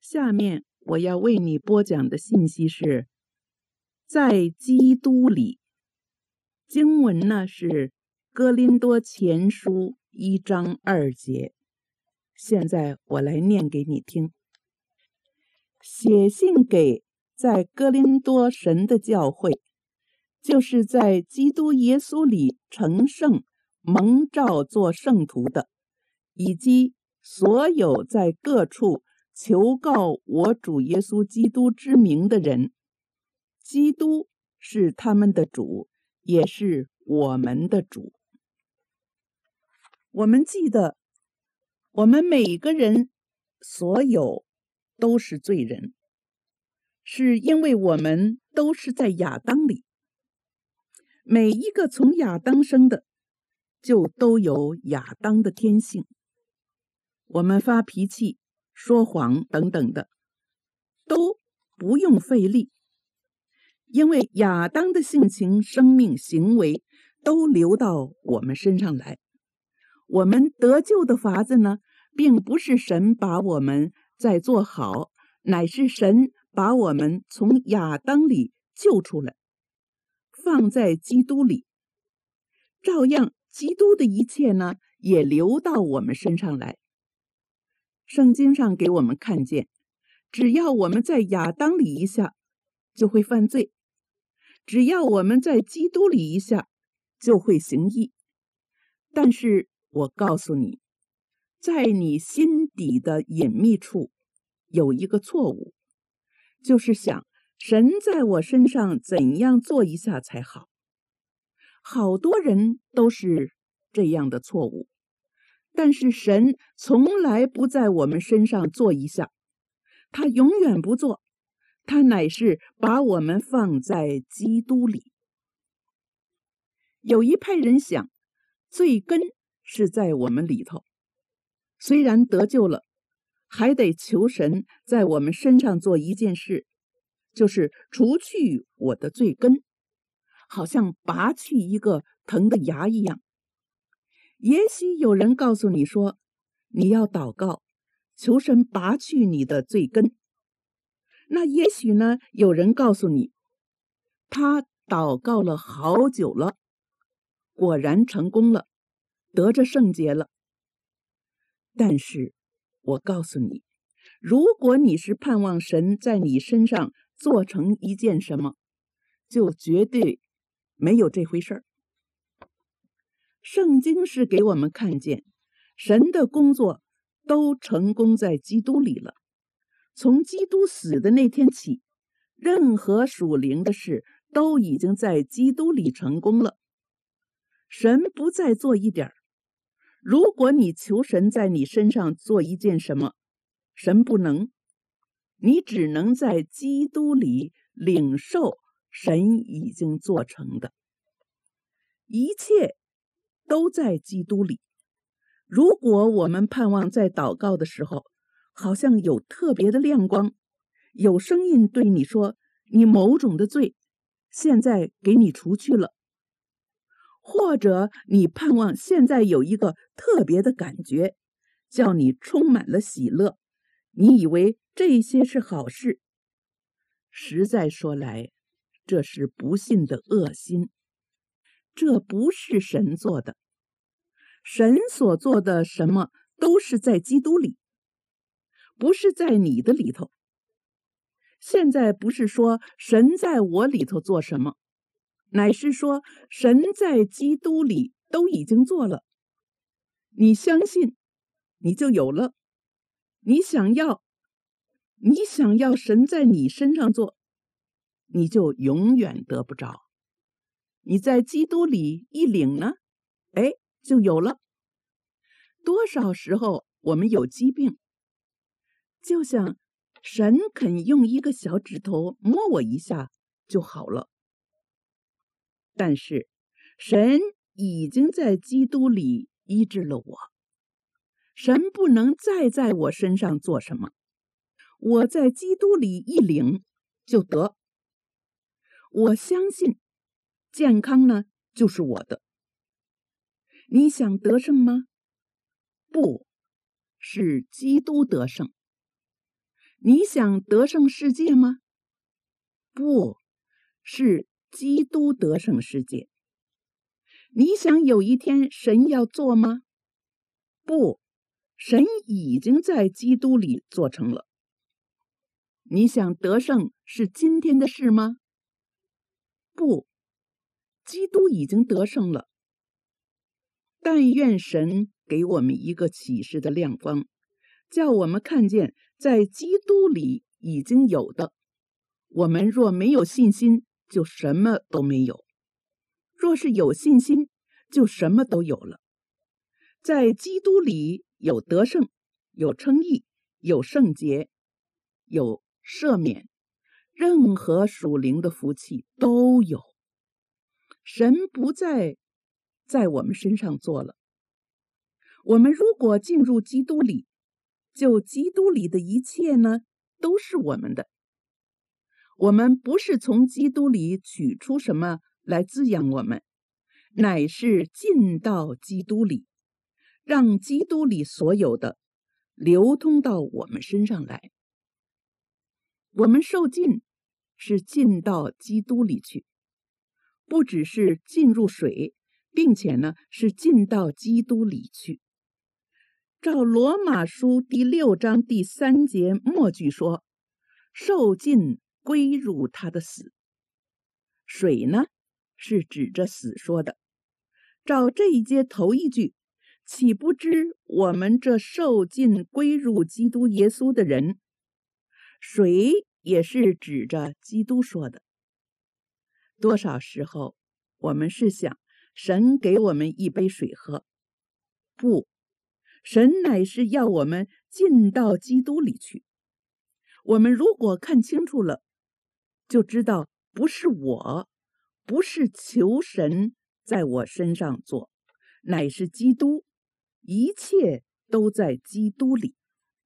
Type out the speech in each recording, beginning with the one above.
下面我要为你播讲的信息是在基督里。经文呢是哥林多前书1章2节。现在我来念给你听。写信给在哥林多神的教会，就是在基督耶稣里成圣蒙召做圣徒的，以及所有在各处求告我主耶稣基督之名的人。基督是他们的主，也是我们的主。我们记得，我们每个人所有都是罪人，是因为我们都是在亚当里。每一个从亚当生的，就都有亚当的天性。我们发脾气、说谎等等的，都不用费力，因为亚当的性情、生命、行为都流到我们身上来。我们得救的法子呢，并不是神把我们再做好，乃是神把我们从亚当里救出来，放在基督里。照样，基督的一切呢，也流到我们身上来。圣经上给我们看见，只要我们在亚当里一下，就会犯罪；只要我们在基督里一下，就会行义。但是我告诉你，在你心底的隐秘处有一个错误，就是想神在我身上怎样做一下才好。好多人都是这样的错误，但是神从来不在我们身上做一下，他永远不做，他乃是把我们放在基督里。有一派人想，罪根是在我们里头，虽然得救了，还得求神在我们身上做一件事，就是除去我的罪根，好像拔去一个疼的牙一样。也许有人告诉你说，你要祷告，求神拔去你的罪根。那也许呢，有人告诉你，他祷告了好久了，果然成功了，得着圣洁了。但是我告诉你，如果你是盼望神在你身上做成一件什么，就绝对没有这回事儿。圣经是给我们看见，神的工作都成功在基督里了。从基督死的那天起，任何属灵的事都已经在基督里成功了。神不再做一点儿。如果你求神在你身上做一件什么，神不能，你只能在基督里领受神已经做成的。一切都在基督里。如果我们盼望在祷告的时候，好像有特别的亮光，有声音对你说，你某种的罪现在给你除去了，或者你盼望现在有一个特别的感觉，叫你充满了喜乐，你以为这些是好事，实在说来，这是不信的恶心，这不是神做的。神所做的什么都是在基督里，不是在你的里头。现在不是说神在我里头做什么，乃是说神在基督里都已经做了。你相信，你就有了。你想要神在你身上做，你就永远得不着。你在基督里一领呢，就有了。多少时候我们有疾病，就像神肯用一个小指头摸我一下就好了。但是神已经在基督里医治了我，神不能再在我身上做什么，我在基督里一领就得。我相信健康呢就是我的。你想得胜吗？不，是基督得胜。 你想得胜世界吗？不，是基督得胜世界。你想有一天神要做吗？不，神已经在基督里做成了。你想得胜是今天的事吗？不，基督已经得胜了。但愿神给我们一个启示的亮光，叫我们看见在基督里已经有的。我们若没有信心，就什么都没有；若是有信心，就什么都有了。在基督里有得胜，有称义，有圣洁，有赦免，任何属灵的福气都有。神不再在我们身上做了。我们如果进入基督里，就基督里的一切呢，都是我们的。我们不是从基督里取出什么来滋养我们，乃是进到基督里，让基督里所有的流通到我们身上来。我们受浸是进到基督里去，不只是进入水，并且呢是进到基督里去。照罗马书第6章第3节末句说，受浸归入他的死。水呢是指着死说的。照这一节头一句，岂不知我们这受浸归入基督耶稣的人，水也是指着基督说的。多少时候我们是想神给我们一杯水喝，不，神乃是要我们进到基督里去。我们如果看清楚了，就知道不是我，不是求神在我身上做，乃是基督，一切都在基督里。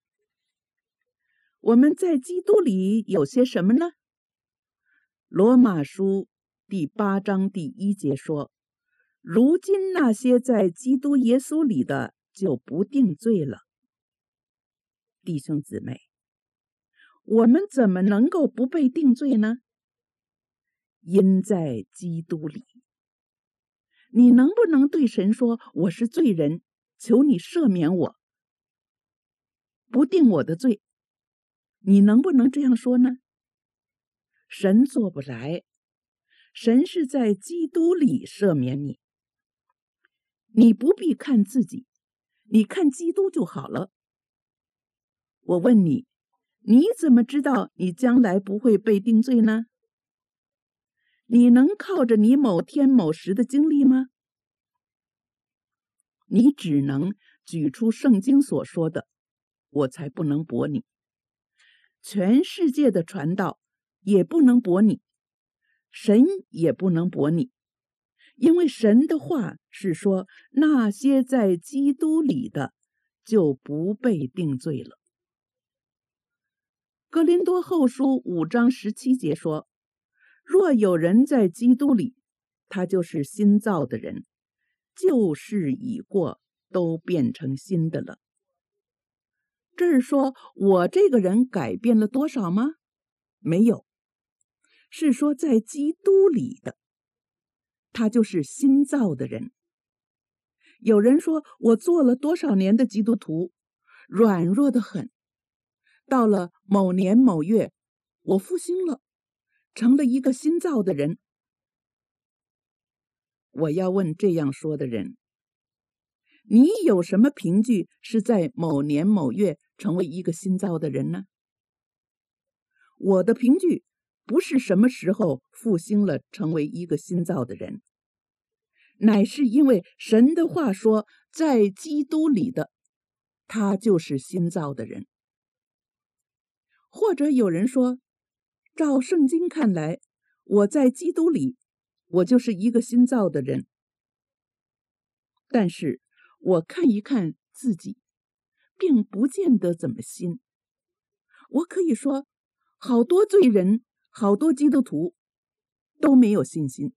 我们在基督里有些什么呢？罗马书第8章第1节说，如今那些在基督耶稣里的就不定罪了。弟兄姊妹，我们怎么能够不被定罪呢？因在基督里。你能不能对神说，我是罪人，求你赦免我，不定我的罪？你能不能这样说呢？神做不来，神是在基督里赦免你。你不必看自己，你看基督就好了。我问你，你怎么知道你将来不会被定罪呢？你能靠着你某天某时的经历吗？你只能举出圣经所说的，我才不能驳你。全世界的传道也不能驳你，神也不能驳你，因为神的话是说，那些在基督里的就不被定罪了。哥林多后书5章17节说，若有人在基督里，他就是新造的人，旧事已过，都变成新的了。这是说我这个人改变了多少吗？没有，是说在基督里的，他就是新造的人。有人说我做了多少年的基督徒，软弱得很，到了某年某月，我复兴了，成了一个新造的人。我要问这样说的人，你有什么凭据是在某年某月成为一个新造的人呢？我的凭据不是什么时候复兴了成为一个新造的人，乃是因为神的话说，在基督里的，他就是新造的人。或者有人说，照圣经看来，我在基督里，我就是一个新造的人。但是我看一看自己，并不见得怎么新。我可以说，好多罪人，好多基督徒都没有信心。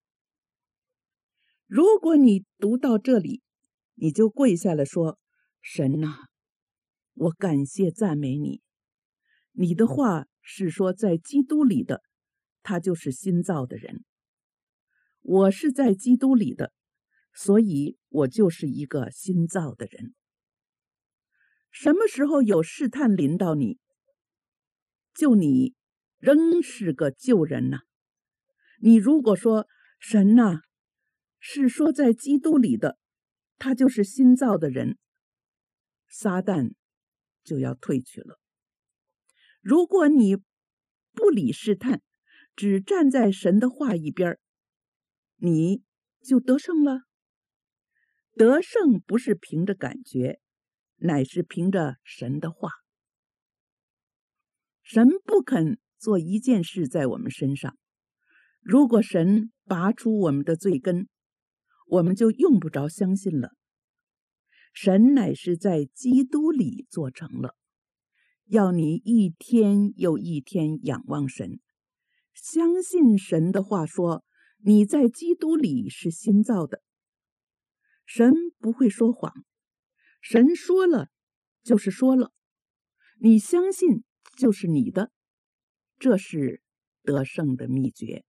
如果你读到这里，你就跪下来说，神啊，我感谢赞美你， 你的话是说在基督里的，他就是新造的人。我是在基督里的，所以我就是一个新造的人。什么时候有试探临到你，就你仍是个旧人呐。你如果说神呐，是说在基督里的，他就是新造的人，撒旦就要退去了。如果你不理试探，只站在神的话一边，你就得胜了。得胜不是凭着感觉，乃是凭着神的话。神不肯做一件事在我们身上，如果神拔出我们的罪根，我们就用不着相信了。神乃是在基督里做成了，要你一天又一天仰望神，相信神的话说，你在基督里是新造的。神不会说谎，神说了就是说了，你相信就是你的，这是得胜的秘诀。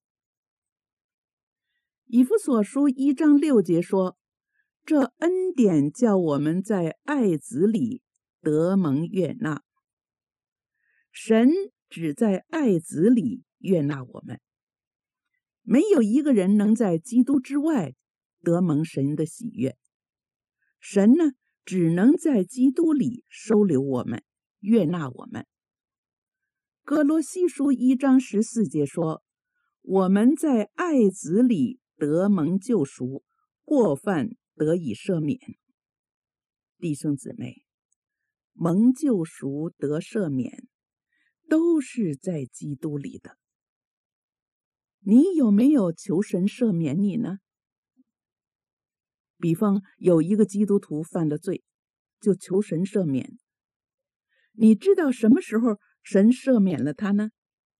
以弗所书1章6节说，这恩典叫我们在爱子里得蒙悦纳。神只在爱子里悦纳我们，没有一个人能在基督之外得蒙神的喜悦。神呢，只能在基督里收留我们，悦纳我们。哥罗西书1章14节说，我们在爱子里得蒙救赎，过犯得以赦免。弟兄姊妹，蒙救赎得赦免都是在基督里的。你有没有求神赦免你呢？比方有一个基督徒犯了罪，就求神赦免。你知道什么时候神赦免了他呢？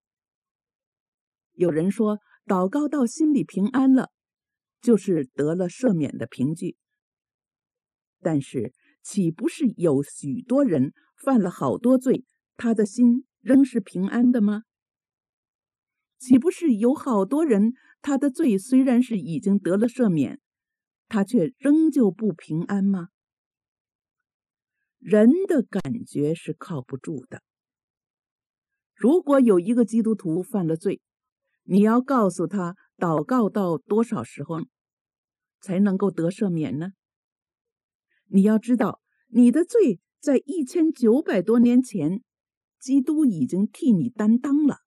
有人说祷告到心里平安了，就是得了赦免的凭据。但是岂不是有许多人犯了好多罪，他的心仍是平安的吗？岂不是有好多人，他的罪虽然是已经得了赦免，他却仍旧不平安吗？人的感觉是靠不住的。如果有一个基督徒犯了罪，你要告诉他祷告到多少时候才能够得赦免呢？你要知道，你的罪在1900多年前，基督已经替你担当了。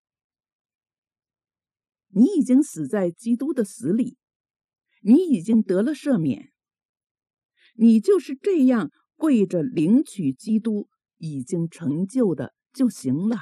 你已经死在基督的死里，你已经得了赦免，你就是这样跪着领取基督已经成就的就行了。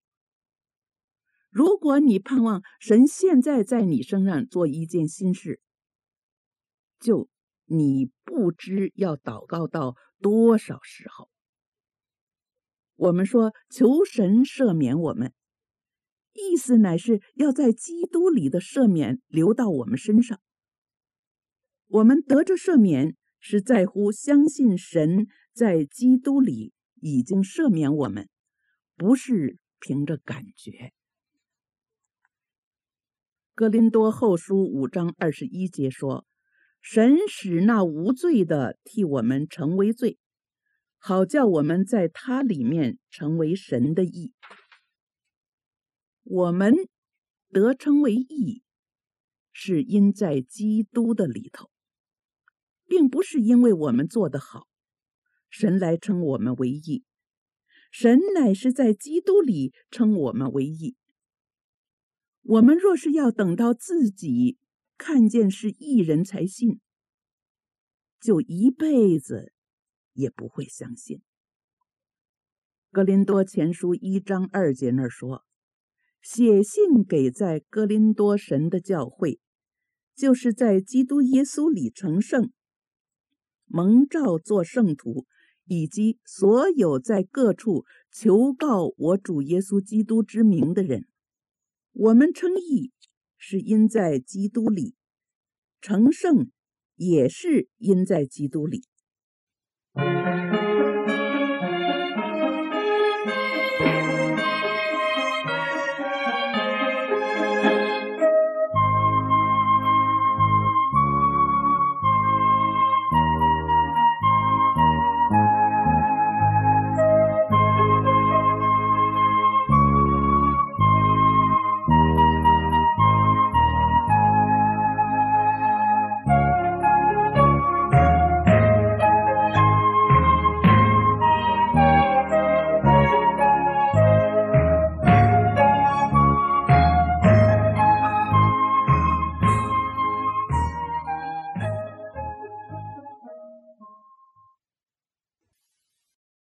如果你盼望神现在在你身上做一件新事，就你不知要祷告到多少时候。我们说求神赦免我们，意思乃是要在基督里的赦免流到我们身上。我们得着赦免，是在乎相信神在基督里已经赦免我们，不是凭着感觉。哥林多后书5章21节说，神使那无罪的替我们成为罪，好叫我们在他里面成为神的义。我们得称为义，是因在基督的里头，并不是因为我们做得好，神来称我们为义。神乃是在基督里称我们为义。我们若是要等到自己看见是义人才信，就一辈子也不会相信。哥林多前书1章2节那儿说，写信给在哥林多神的教会，就是在基督耶稣里成圣，蒙召做圣徒，以及所有在各处求告我主耶稣基督之名的人。我们称义是因在基督里，成圣也是因在基督里。